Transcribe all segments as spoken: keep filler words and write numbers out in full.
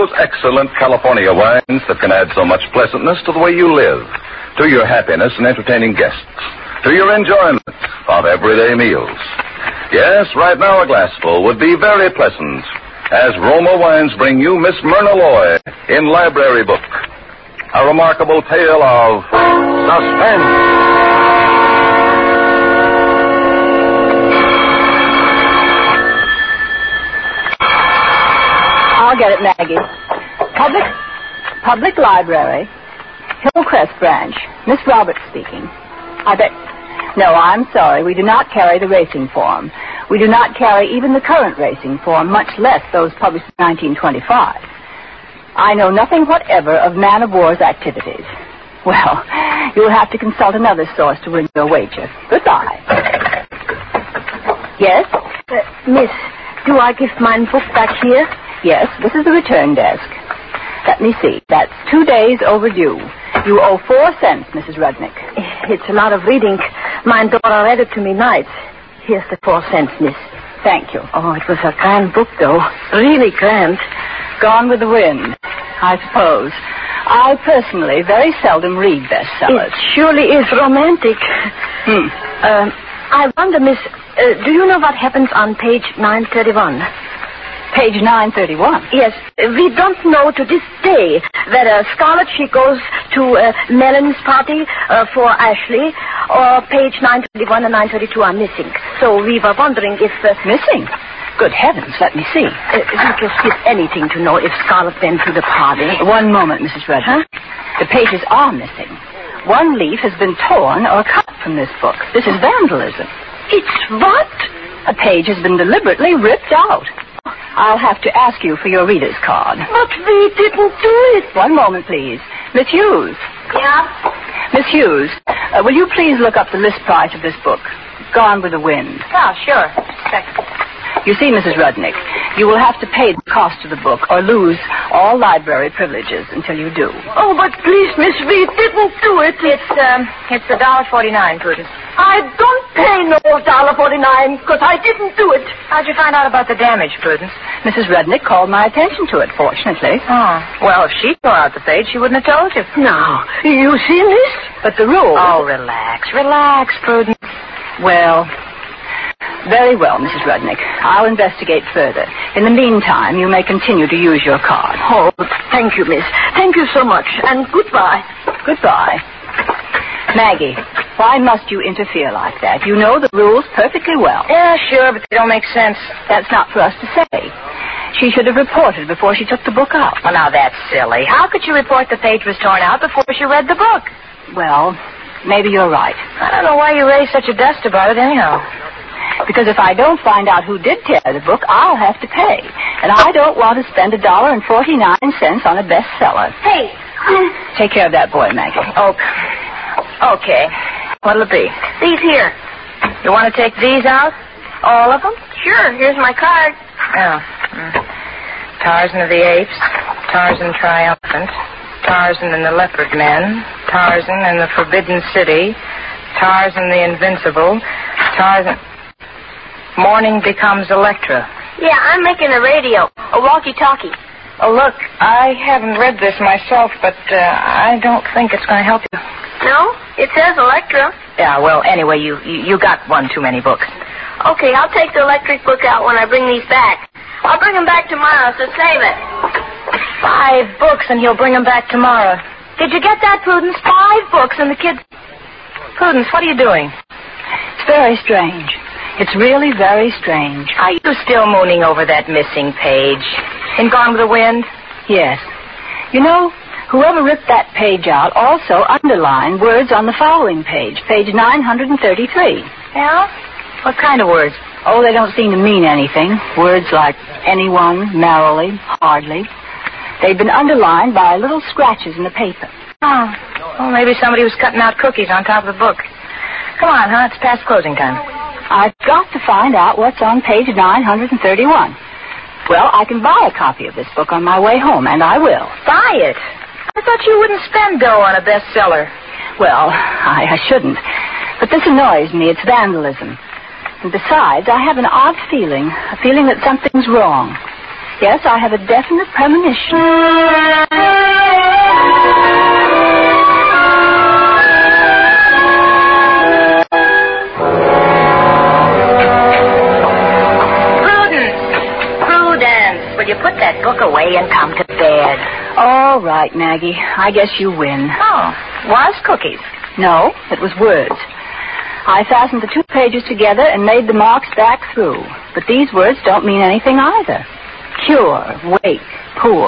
those excellent California wines that can add so much pleasantness to the way you live, to your happiness in entertaining guests, to your enjoyment of everyday meals. Yes, right now a glassful would be very pleasant, as Roma Wines bring you Miss Myrna Loy in Library Book, a remarkable tale of suspense. I'll get it, Maggie. Public, Public Library, Hillcrest Branch. Miss Roberts speaking. I bet... No, I'm sorry. We do not carry the racing form. We do not carry even the current racing form, much less those published in nineteen twenty-five. I know nothing whatever of Man of War's activities. Well, you'll have to consult another source to win your wager. Goodbye. Yes? Uh, miss, do I give mine book back here? Yes, this is the return desk. Let me see. That's two days overdue. You owe four cents, Missus Rudnick. It's a lot of reading. My daughter read it to me nights. Here's the four cents, miss. Thank you. Oh, it was a grand book, though. Really grand. Gone with the wind, I suppose. I personally very seldom read bestsellers. It surely is romantic. Hmm. Um, I wonder, miss, uh, do you know what happens on page nine thirty-one? Page nine thirty-one? Yes. We don't know to this day whether Scarlett, she goes to uh, Melanie's party uh, for Ashley, or page nine thirty-one and nine thirty-two are missing. So we were wondering if... Uh, missing? Good heavens, let me see. Uh, we could skip anything to know if Scarlett went to the party. One moment, Missus Redmond. Huh? The pages are missing. One leaf has been torn or cut from this book. This is vandalism. It's what? A page has been deliberately ripped out. I'll have to ask you for your reader's card. But we didn't do it. One moment, please. Miss Hughes. Yeah? Miss Hughes, uh, will you please look up the list price of this book, Gone with the Wind? Oh, sure. Thanks. You see, Missus Rudnick, you will have to pay the cost of the book or lose all library privileges until you do. Oh, but please, Miss, we didn't do it. It's, um, it's a dollar forty-nine, Prudence. I don't pay no dollar forty-nine because I didn't do it. How'd you find out about the damage, Prudence? Missus Rudnick called my attention to it, fortunately. Oh, well, if she tore out the page, she wouldn't have told you. Now, you seen this? But the rule... Oh, relax, relax, Prudence. Well... Very well, Missus Rudnick. I'll investigate further. In the meantime, you may continue to use your card. Oh, thank you, miss. Thank you so much. And goodbye. Goodbye. Maggie, why must you interfere like that? You know the rules perfectly well. Yeah, sure, but they don't make sense. That's not for us to say. She should have reported before she took the book out. Well, now that's silly. How could you report the page was torn out before she read the book? Well, maybe you're right. I don't know why you raised such a dust about it anyhow. Because if I don't find out who did tear the book, I'll have to pay. And I don't want to spend a dollar and forty-nine cents on a bestseller. Hey. Take care of that boy, Maggie. Oh, okay. What'll it be? These here. You want to take these out? All of them? Sure. Here's my card. Oh. Mm. Tarzan of the Apes, Tarzan Triumphant, Tarzan and the Leopard Men, Tarzan and the Forbidden City, Tarzan the Invincible, Tarzan... Morning Becomes Electra. Yeah, I'm making a radio, a walkie-talkie. Oh, look, I haven't read this myself, but uh, I don't think it's going to help you. No? It says Electra. Yeah, well, anyway, you, you you got one too many books. Okay, I'll take the electric book out when I bring these back. I'll bring them back tomorrow, so save it. Five books, and he'll bring them back tomorrow. Did you get that, Prudence? Five books, and the kids... Prudence, what are you doing? It's very strange. It's really very strange. Are you still mooning over that missing page? In Gone with the Wind? Yes. You know, whoever ripped that page out also underlined words on the following page, page nine thirty-three. Yeah? What kind of words? Oh, they don't seem to mean anything. Words like anyone, merrily, hardly. They've been underlined by little scratches in the paper. Oh. Well, maybe somebody was cutting out cookies on top of the book. Come on, huh? It's past closing time. I've got to find out what's on page nine thirty-one. Well, I can buy a copy of this book on my way home, and I will. Buy it? I thought you wouldn't spend dough on a bestseller. Well, I, I shouldn't. But this annoys me. It's vandalism. And besides, I have an odd feeling, a feeling that something's wrong. Yes, I have a definite premonition. Will you put that book away and come to bed? All right, Maggie. I guess you win. Oh, was cookies? No, it was words. I fastened the two pages together and made the marks back through. But these words don't mean anything either. Cure, wake, poor.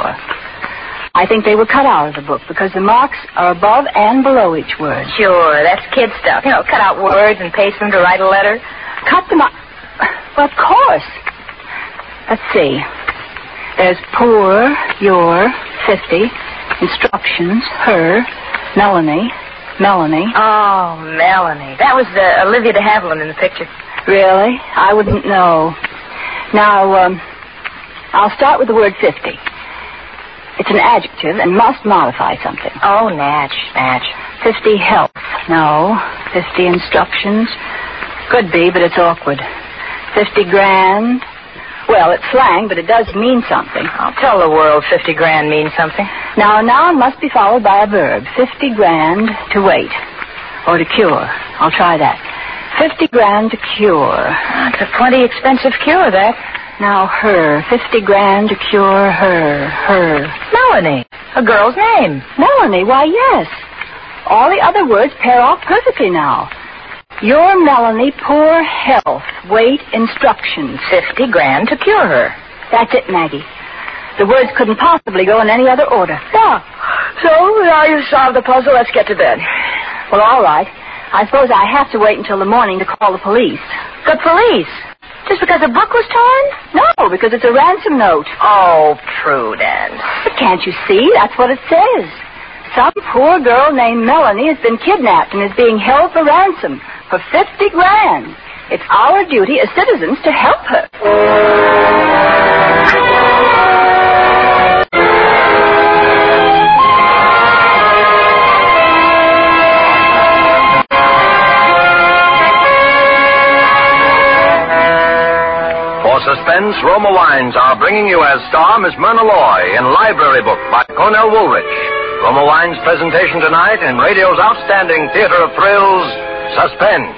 I think they were cut out of the book because the marks are above and below each word. Sure, that's kid stuff. You know, cut out words and paste them to write a letter. Cut them out. Well, of course. Let's see. There's poor, your, fifty, instructions, her, Melanie, Melanie. Oh, Melanie. That was uh, Olivia de Havilland in the picture. Really? I wouldn't know. Now, um, I'll start with the word fifty. It's an adjective and must modify something. Oh, Natch, Natch. fifty health. No. fifty instructions. Could be, but it's awkward. fifty grand. Well, it's slang, but it does mean something. I'll tell the world fifty grand means something. Now, a noun must be followed by a verb. fifty grand to wait. Or to cure. I'll try that. fifty grand to cure. That's a plenty expensive cure, that. Now, her. fifty grand to cure her. Her. Melanie. A girl's name. Melanie, why, yes. All the other words pair off perfectly now. Your Melanie, poor health, wait, instructions. Fifty grand to cure her. That's it, Maggie. The words couldn't possibly go in any other order. Yeah. So, now you've solved the puzzle. Let's get to bed. Well, all right. I suppose I have to wait until the morning to call the police. The police? Just because a book was torn? No, because it's a ransom note. Oh, Prudence. But can't you see? That's what it says. Some poor girl named Melanie has been kidnapped and is being held for ransom for fifty grand. It's our duty as citizens to help her. For suspense, Roma Wines are bringing you as star Miss Myrna Loy in Library Book by Cornell Woolrich. Roma Wines' presentation tonight in radio's outstanding theater of thrills, Suspense.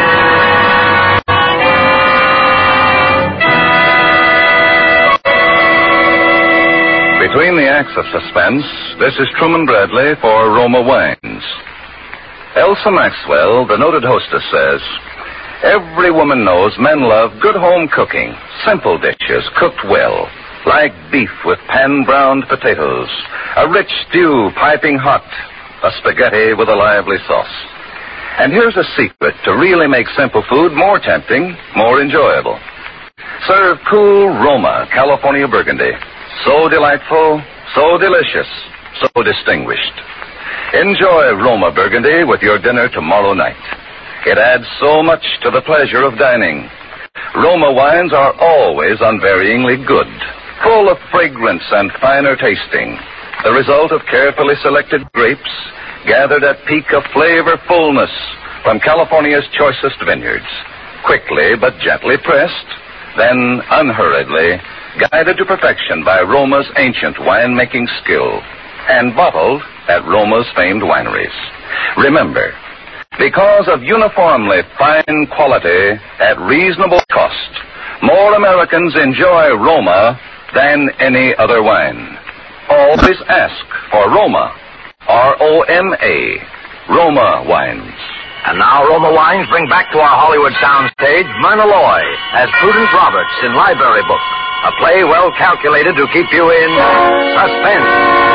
Between the acts of suspense, this is Truman Bradley for Roma Wines. Elsa Maxwell, the noted hostess, says, every woman knows men love good home cooking, simple dishes cooked well, like beef with pan-browned potatoes, a rich stew piping hot, a spaghetti with a lively sauce. And here's a secret to really make simple food more tempting, more enjoyable. Serve cool Roma California Burgundy. So delightful, so delicious, so distinguished. Enjoy Roma Burgundy with your dinner tomorrow night. It adds so much to the pleasure of dining. Roma wines are always unvaryingly good, full of fragrance and finer tasting, the result of carefully selected grapes gathered at peak of flavor fullness from California's choicest vineyards, quickly but gently pressed, then unhurriedly guided to perfection by Roma's ancient winemaking skill, and bottled at Roma's famed wineries. Remember, because of uniformly fine quality at reasonable cost, more Americans enjoy Roma than any other wine. Always ask for Roma, R O M A, Roma Wines. And now Roma Wines bring back to our Hollywood soundstage Myrna Loy as Prudence Roberts in Library Book, a play well calculated to keep you in suspense.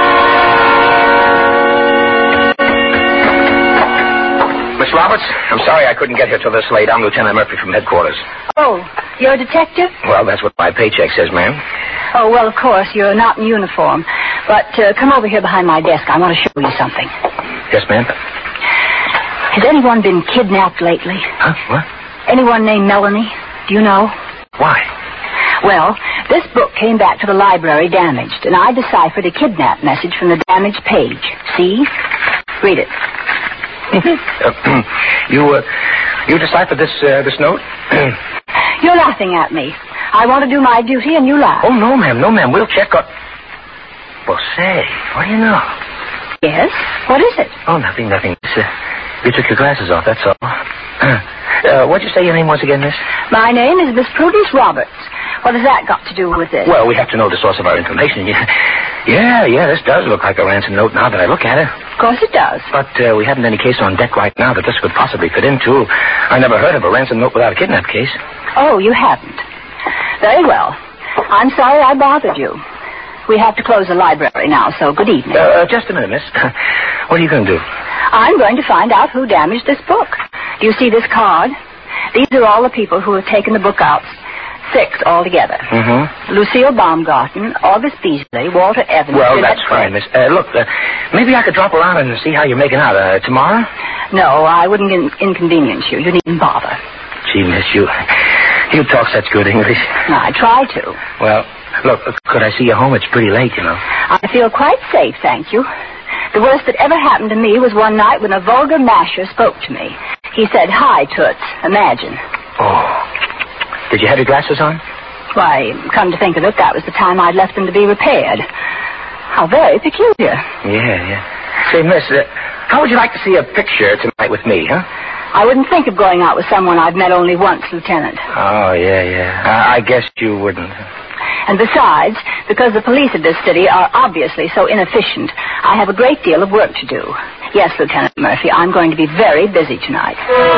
Miss Roberts, I'm sorry I couldn't get here till this late. I'm Lieutenant Murphy from headquarters. Oh, you're a detective? Well, that's what my paycheck says, ma'am. Oh, well, of course, you're not in uniform. But uh, come over here behind my desk. I want to show you something. Yes, ma'am. Has anyone been kidnapped lately? Huh? What? Anyone named Melanie? Do you know? Why? Well, this book came back to the library damaged, and I deciphered a kidnap message from the damaged page. See? Read it. uh, you, uh, you deciphered this, uh, this note? You're laughing at me. I want to do my duty and you laugh. Oh, no, ma'am. No, ma'am. We'll check on... Well, say, what do you know? Yes? What is it? Oh, nothing, nothing. It's, uh, you took your glasses off, that's all. uh, what'd you say your name was again, miss? My name is Miss Prudence Roberts. What has that got to do with this? Well, we have to know the source of our information. Yeah, yeah, yeah, this does look like a ransom note now that I look at it. Of course it does. But uh, we haven't any case on deck right now that this could possibly fit into. I never heard of a ransom note without a kidnap case. Oh, you haven't. Very well. I'm sorry I bothered you. We have to close the library now, so good evening. Uh, just a minute, miss. What are you going to do? I'm going to find out who damaged this book. Do you see this card? These are all the people who have taken the book out. Six altogether. Mm-hmm. Lucille Baumgarten, August Beasley, Walter Evans... Well, Jeanette that's fine, miss. Uh, look, uh, maybe I could drop around and see how you're making out. Uh, tomorrow? No, I wouldn't in- inconvenience you. You needn't bother. Gee, miss, you... You talk such good English. I try to. Well, look, could I see you home? It's pretty late, you know. I feel quite safe, thank you. The worst that ever happened to me was one night when a vulgar masher spoke to me. He said, "Hi, Toots." Imagine. Oh. Did you have your glasses on? Why, come to think of it, that was the time I'd left them to be repaired. How very peculiar. Yeah, yeah. Say, miss, uh, how would you like to see a picture tonight with me, huh? I wouldn't think of going out with someone I've met only once, Lieutenant. Oh, yeah, yeah. Uh, I guess you wouldn't. And besides, because the police of this city are obviously so inefficient, I have a great deal of work to do. Yes, Lieutenant Murphy, I'm going to be very busy tonight.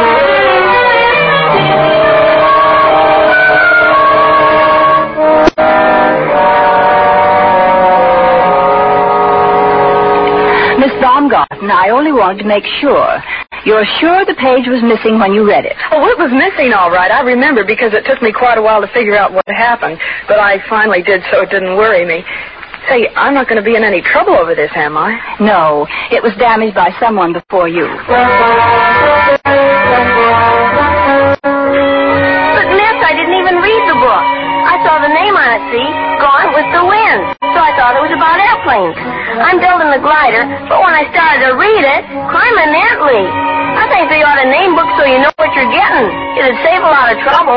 Miss Baumgarten, I only wanted to make sure. You're sure the page was missing when you read it? Oh, it was missing, all right. I remember because it took me quite a while to figure out what happened. But I finally did, so it didn't worry me. Say, I'm not going to be in any trouble over this, am I? No, it was damaged by someone before you. But, Miss, I didn't even read the book. I saw the name on it, see? Gone with the Wind. So I thought it was about airplanes. I'm building the glider, but when I started to read it, crime immensely. I think they ought to name books so you know what you're getting. It'd save a lot of trouble.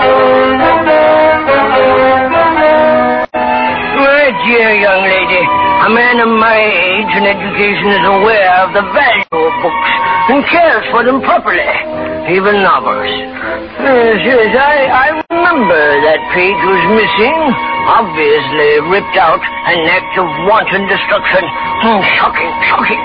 My dear young lady, a man of my age and education is aware of the value of books and cares for them properly, even novels. Yes, yes, I, I remember that page was missing, obviously ripped out, an act of wanton destruction. Hmm, shocking, shocking.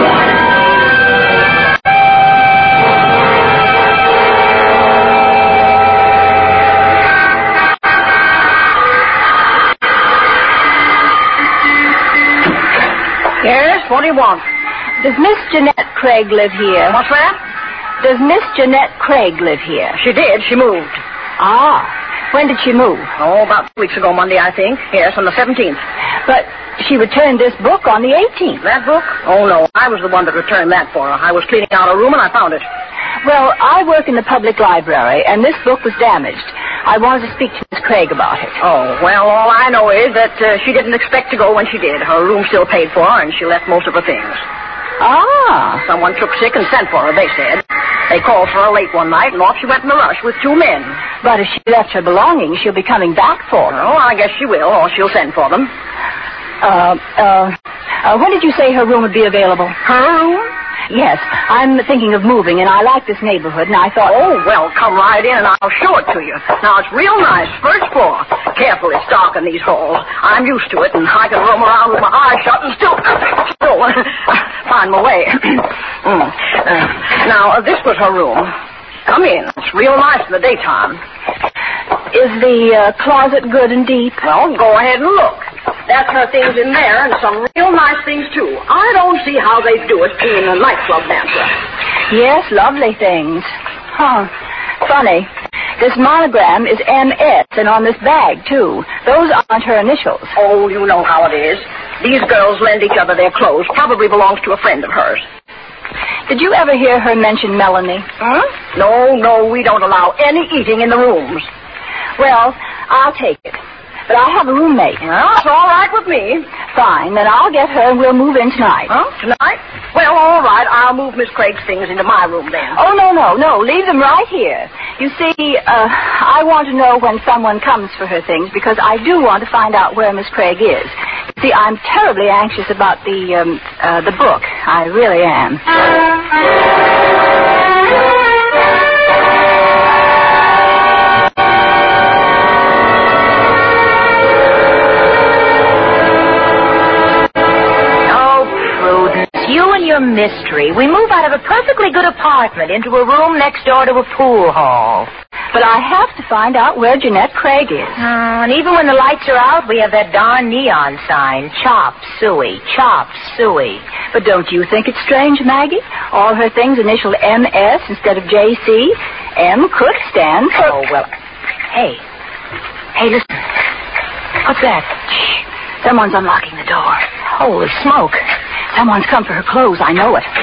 Yes, what do you want? Does Miss Jeanette Craig live here? What's that? Does Miss Jeanette Craig live here? She did. She moved. Ah, when did she move? Oh, about two weeks ago Monday, I think. Yes, on the seventeenth. But she returned this book on the eighteenth. That book? Oh, no. I was the one that returned that for her. I was cleaning out a room and I found it. Well, I work in the public library, and this book was damaged. I wanted to speak to Miss Craig about it. Oh, well, all I know is that uh, she didn't expect to go when she did. Her room still paid for her, and she left most of her things. Ah. Someone took sick and sent for her, they said. They called for her late one night, and off she went in a rush with two men. But if she left her belongings, she'll be coming back for them. Oh, I guess she will, or she'll send for them. Uh, uh, uh, when did you say her room would be available? Her room? Yes, I'm thinking of moving, and I like this neighborhood, and I thought... Oh, well, come right in, and I'll show it to you. Now, it's real nice, first floor. Careful, it's dark in these halls. I'm used to it, and I can roam around with my eyes shut and still... still find my way. mm. uh, now, uh, this was her room. Come in. It's real nice in the daytime. Is the uh, closet good and deep? Well, go ahead and look. That's her things in there, and some real nice things, too. I don't see how they do it being a nightclub dancer. Yes, lovely things. Huh. Funny. This monogram is M S, and on this bag, too. Those aren't her initials. Oh, you know how it is. These girls lend each other their clothes. Probably belongs to a friend of hers. Did you ever hear her mention Melanie? Huh? No, no, we don't allow any eating in the rooms. Well, I'll take it. But I have a roommate. Well, it's all right with me. Fine, then I'll get her and we'll move in tonight. Huh? Tonight? Well, all right. I'll move Miss Craig's things into my room then. Oh, no, no, no. Leave them right here. You see, uh, I want to know when someone comes for her things because I do want to find out where Miss Craig is. See, I'm terribly anxious about the, um, uh, the book. I really am. Your mystery. We move out of a perfectly good apartment into a room next door to a pool hall. But I have to find out where Jeanette Craig is. Oh, and even when the lights are out, we have that darn neon sign, Chop Suey, Chop Suey. But don't you think it's strange, Maggie? All her things initialed M S instead of J C. M could stand for... Oh, well... Hey. Hey, listen. What's that? Shh. Someone's unlocking the door. Holy smoke. Someone's come for her clothes. I know it.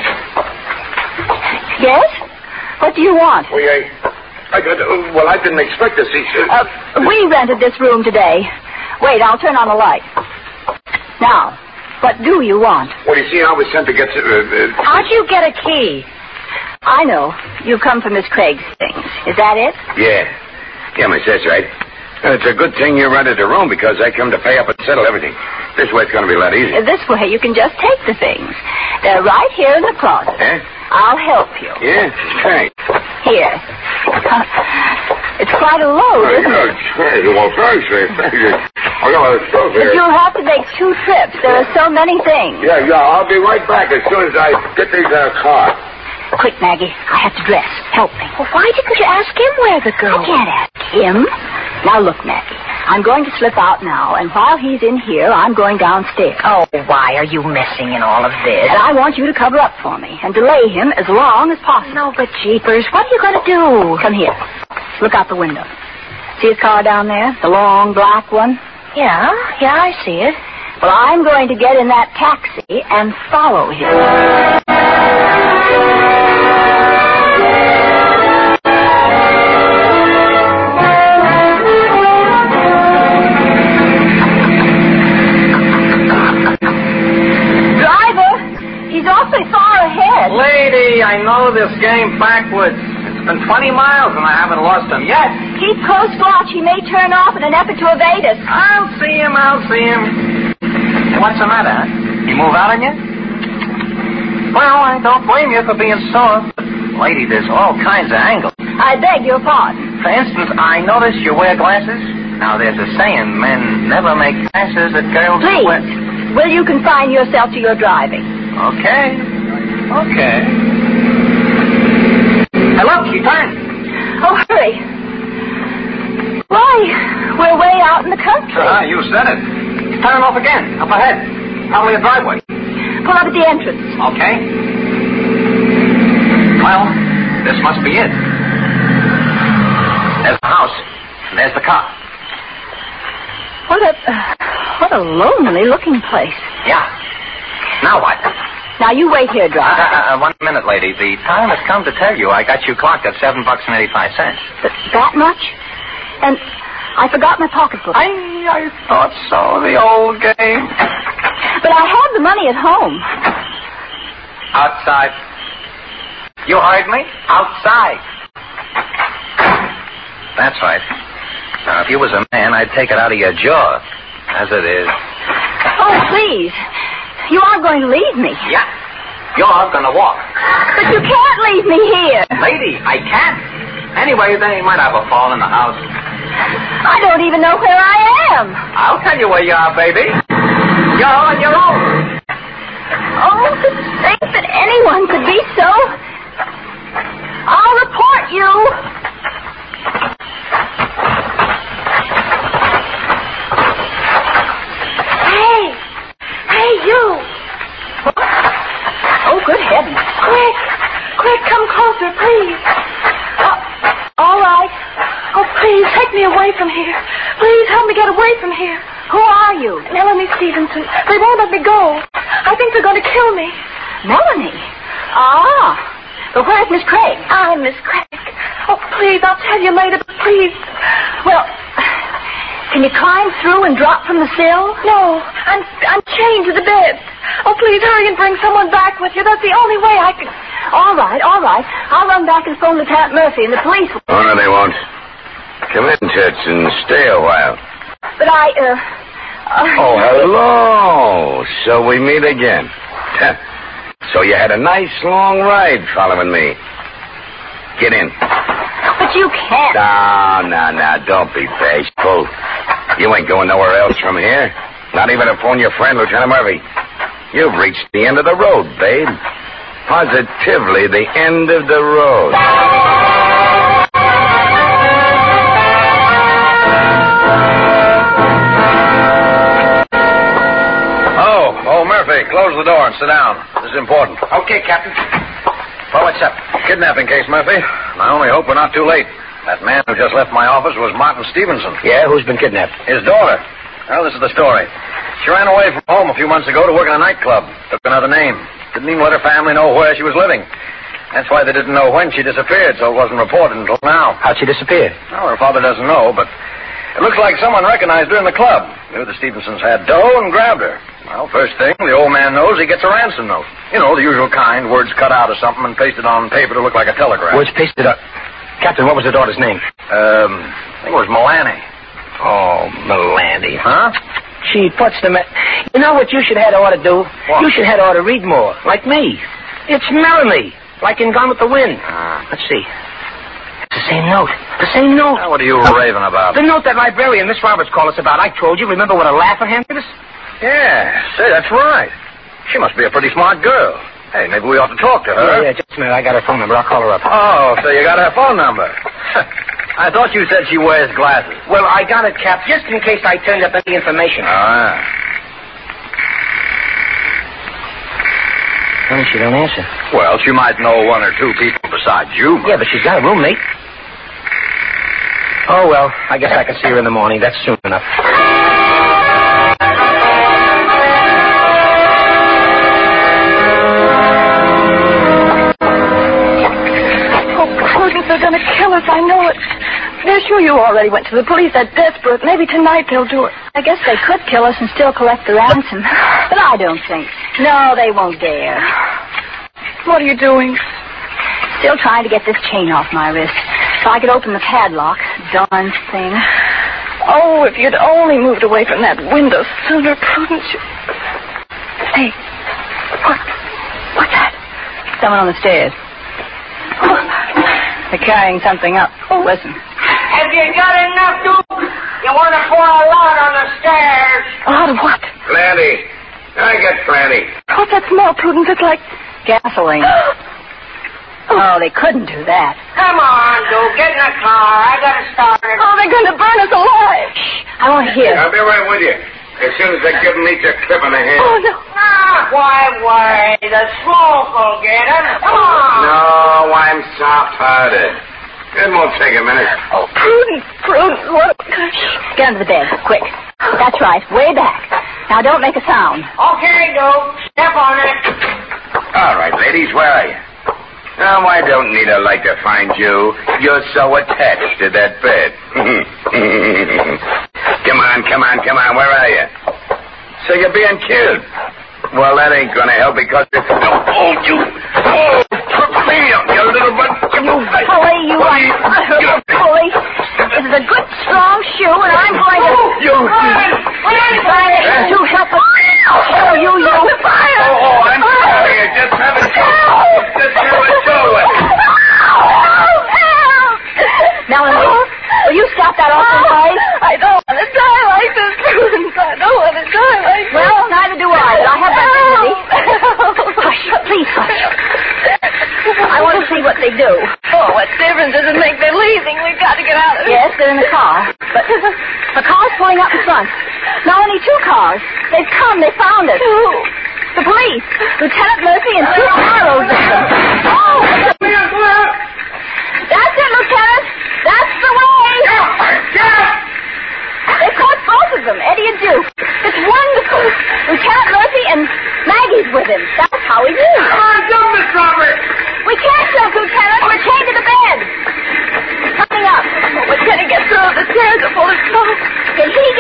Yes? What do you want? Well, I, I got, uh, well, I didn't expect to see... Uh, uh, we rented this room today. Wait, I'll turn on the light. Now, what do you want? Well, you see, I was sent to get... Uh, uh, How'd you get a key? I know. You've come for Miss Craig's things. Is that it? Yeah. Yeah, Miss, that's right. And it's a good thing you rented the room because I come to pay up and settle everything. This way it's going to be a lot easier. This way you can just take the things. They're right here in the closet. Eh? I'll help you. Yeah? Thanks. Here. Uh, it's quite a load, oh, isn't yeah, it? Thanks. Well, thanks. Thank you. I got a stuff here. But you'll have to make two trips. There are so many things. Yeah, yeah. I'll be right back as soon as I get these out of the car. Quick, Maggie. I have to dress. Help me. Well, why didn't you ask him where to go? I can't ask him. Now, look, Maggie. I'm going to slip out now, and while he's in here, I'm going downstairs. Oh, why are you messing in all of this? And I want you to cover up for me and delay him as long as possible. No, but jeepers, what are you going to do? Come here. Look out the window. See his car down there? The long black one? Yeah, yeah, I see it. Well, I'm going to get in that taxi and follow him. Lady, I know this game backwards. It's been twenty miles and I haven't lost him yet. Keep close watch. He may turn off in an effort to evade us. I'll see him, I'll see him. What's the matter, huh? He move out on you? Well, I don't blame you for being sore. But, lady, there's all kinds of angles. I beg your pardon. For instance, I notice you wear glasses. Now, there's a saying, men never make glasses that girls Please, wear. will you confine yourself to your driving? Okay. Okay. Hey, look, she turned. Oh, hurry. Why, we're way out in the country. Ah, you said it. Turn off again, up ahead. Probably a driveway. Pull up at the entrance. Okay. Well, this must be it. There's the house, and there's the car. What a, uh, what a lonely-looking place. Yeah. Now what? Now, you wait here, driver. Uh, uh, one minute, lady. The time has come to tell you I got you clocked at seven bucks and eighty-five cents. But that much? And I forgot my pocketbook. I, I thought so, the old game. But I have the money at home. Outside. You heard me? Outside. That's right. Now, if you was a man, I'd take it out of your jaw. As it is. Oh, please. You aren't going to leave me. Yeah. You're going to walk. But you can't leave me here. Lady, I can't. Anyway, they might have a fall in the house. I don't even know where I am. I'll tell you where you are, baby. You're on your own. Oh, to think that anyone could be so... I'll report you. Hey. Hey, you. Oh, good heavens. Quick. Quick, come closer, please. Uh, all right. Oh, please, take me away from here. Please, help me get away from here. Who are you? Melanie Stevenson. They won't let me go. I think they're going to kill me. Melanie? Ah. But where's Miss Craig? I'm Miss Craig. Oh, please, I'll tell you later, but please. Well, Can you climb through and drop from the sill? No, I'm I'm chained to the bed. Oh, please hurry and bring someone back with you. That's the only way I can... All right, all right. I'll run back and phone Lieutenant Murphy and the police will... Oh, no, they won't. Come in, Toots, and stay a while. But I, uh... uh Oh, hello. So we meet again. So you had a nice long ride following me. Get in. But you can't. No, no, no. Don't be bashful. You ain't going nowhere else from here. Not even to phone your friend, Lieutenant Murphy. You've reached the end of the road, babe. Positively the end of the road. Oh, oh, Murphy, close the door and sit down. This is important. Okay, Captain. Well, what's up? Kidnapping case, Murphy. I only hope we're not too late. That man who just left my office was Martin Stevenson. Yeah, who's been kidnapped? His daughter. Well, this is the story. She ran away from home a few months ago to work in a nightclub. Took another name. Didn't even let her family know where she was living. That's why they didn't know when she disappeared, so it wasn't reported until now. How'd she disappear? Well, her father doesn't know, but it looks like someone recognized her in the club. Knew the Stevensons had dough and grabbed her. Well, first thing, the old man knows he gets a ransom note. You know, the usual kind, words cut out of something and pasted on paper to look like a telegram. Words pasted up. Captain, what was the daughter's name? Um, I think it was Milani. Oh, Milani. Huh? Gee, what's the matter? You know what you should have ought to do? What? You should have ought to read more, like me. It's Melanie, like in Gone with the Wind. Uh, Let's see. It's the same note. The same note. Now, what are you raving about? The note that librarian, Miss Roberts, called us about. I told you. Remember what a laugher handed us? Yeah, say, that's right. She must be a pretty smart girl. Hey, maybe we ought to talk to her. Yeah, yeah, just a minute. I got her phone number. I'll call her up. Oh, so you got her phone number. I thought you said she wears glasses. Well, I got it, Cap, just in case I turned up any information. Ah. Funny she don't answer. Well, she might know one or two people besides you. Yeah, but she's got a roommate. Oh, well, I guess I can see her in the morning. That's soon enough. They're going to kill us, I know it. They're sure you already went to the police. They're desperate. Maybe tonight they'll do it. I guess they could kill us and still collect the ransom. But I don't think. No, they won't dare. What are you doing? Still trying to get this chain off my wrist. So I could open the padlock. Darn thing. Oh, if you'd only moved away from that window sooner, Prudence. You... Hey, what? What's that? Someone on the stairs. Oh. They're carrying something up. Oh, listen. Have you got enough, Duke? You want to pour a lot on the stairs. A lot of what? Plenty. I get plenty. What's that smell, Prudence? It's like... Gasoline. Oh, they couldn't do that. Come on, Duke. Get in the car. I got to start it. Oh, they're going to burn us alive. Shh. I want to hear. I'll be right with you. As soon as they give them each a clip in the head. Oh, no. Ah, why, why? The smoke will get him. Come on. No, I'm soft-hearted. It won't take a minute. Oh, Prudence, Prudence, what? Get under the bed, quick. That's right, way back. Now, don't make a sound. Okay, Duke. Step on it. All right, ladies, where are you? Now, I don't need a light to find you. You're so attached to that bed. Come on, come on, come on. Where are you? So you're being killed. Well, that ain't gonna help because it's... Oh, oh you... Oh, Tripleia, you little bit... You bully, you unutterable bully. This is a good, strong shoe, and I'm going to... You... To help us kill you, you... Oh, oh, I'm sorry. I just haven't... Just haven't show it. Melanie, will you stop that awful noise? I don't want to die like this, Prudence. I don't want to die like this. Well, neither do I, but I have my dignity. Hush, please hush. I want to see what they do. Oh, what difference does it make? They're leaving. We've got to get out of here. Yes, they're in the car. But the car's pulling up in front. Now only two cars. They've come. They found us. Who? The police. Lieutenant Murphy and two arrows of them. Oh! That's it, Lieutenant. That's the way. They've caught both of them, Eddie and Duke. It's wonderful. Lieutenant Murphy and Maggie's with him. That's how he knew. Come on, jump, Miss Roberts. We can't jump, Lieutenant. We're chained to the bed. Coming up. Oh, we can't get through. The stairs are full of smoke. Can he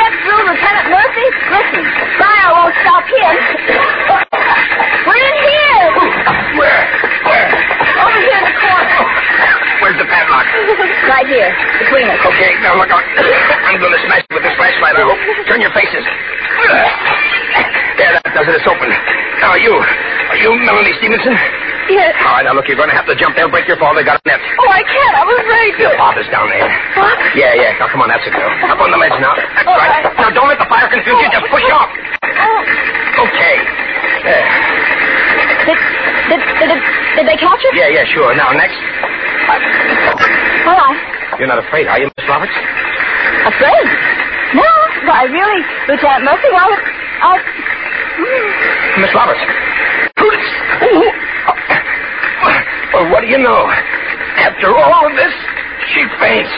between us. Okay, now look out. I'm going to smash it with this flashlight, I hope. Turn your faces. There, that does it. It's open. Now, are you? Are you Melanie Stevenson? Yes. All right, now look, you're going to have to jump. They'll break your fall. They got a net. Oh, I can't. I'm afraid to. Your father's down there. What? Yeah, yeah. Now, come on, that's it, girl. Up on the ledge now. That's All right. right. Now, don't let the fire confuse you. Just push off. Oh. Okay. There. Did, did, did, did, did they catch her? Yeah, yeah, sure. Now, next. All right. You're not afraid, are you, Miss Roberts? Afraid? No. Why, really, Lieutenant Murphy, I was... I... Miss Roberts. Prudence. Ooh. Well, what do you know? After all of this, she faints.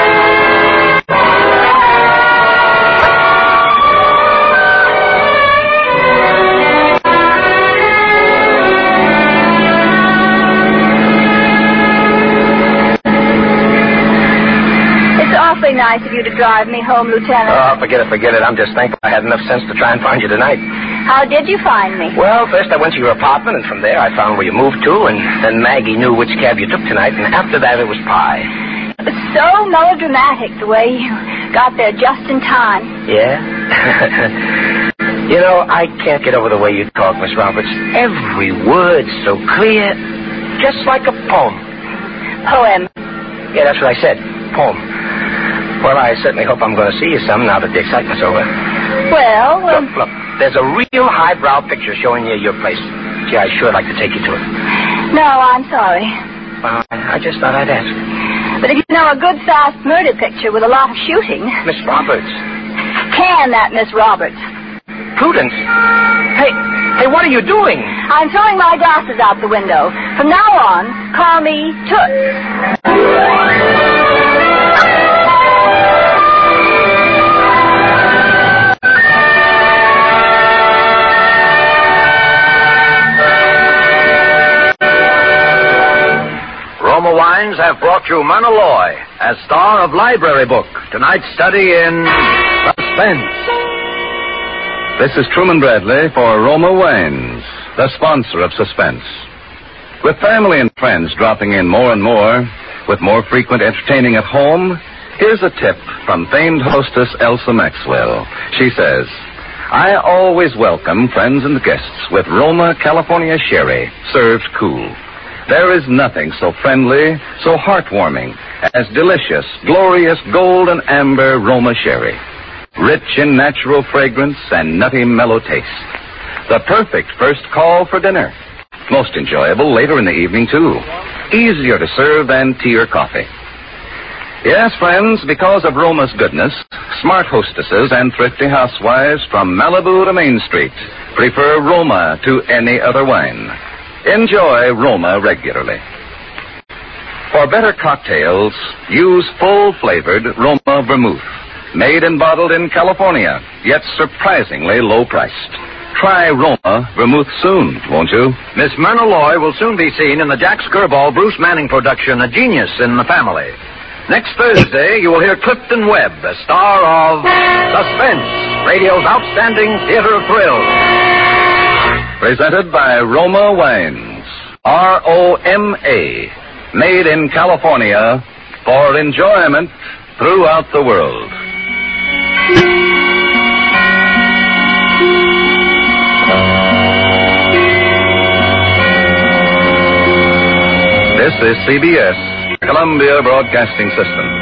Awfully nice of you to drive me home, Lieutenant. Oh, forget it, forget it. I'm just thankful I had enough sense to try and find you tonight. How did you find me? Well, first I went to your apartment, and from there I found where you moved to, and then Maggie knew which cab you took tonight, and after that it was pie. It was so melodramatic the way you got there just in time. Yeah? You know, I can't get over the way you talk, Miss Roberts. Every word so clear, just like a poem. Poem? Yeah, that's what I said. Poem. Well, I certainly hope I'm going to see you some now that the excitement's over. Well, um... Look, look, there's a real highbrow picture showing you your place. Gee, I'd sure like to take you to it. No, I'm sorry. Well, I just thought I'd ask. But if you know a good, fast murder picture with a lot of shooting... Miss Roberts. Can that, Miss Roberts? Prudence. Hey, hey, what are you doing? I'm throwing my glasses out the window. From now on, call me Toots. Roma Wines have brought you Myrna Loy as star of Library Book, tonight's study in suspense. This is Truman Bradley for Roma Wines, the sponsor of Suspense. With family and friends dropping in more and more, with more frequent entertaining at home, here's a tip from famed hostess Elsa Maxwell. She says, I always welcome friends and guests with Roma California Sherry, served cool. There is nothing so friendly, so heartwarming, as delicious, glorious gold and amber Roma Sherry. Rich in natural fragrance and nutty mellow taste. The perfect first call for dinner. Most enjoyable later in the evening, too. Easier to serve than tea or coffee. Yes, friends, because of Roma's goodness, smart hostesses and thrifty housewives from Malibu to Main Street prefer Roma to any other wine. Enjoy Roma regularly. For better cocktails, use full-flavored Roma Vermouth, made and bottled in California, yet surprisingly low-priced. Try Roma Vermouth soon, won't you? Miss Myrna Loy will soon be seen in the Jack Skirball Bruce Manning production, A Genius in the Family. Next Thursday, you will hear Clifton Webb, the star of Suspense, radio's outstanding theater of thrills. Presented by Roma Wines, R O M A, made in California for enjoyment throughout the world. This is C B S, Columbia Broadcasting System.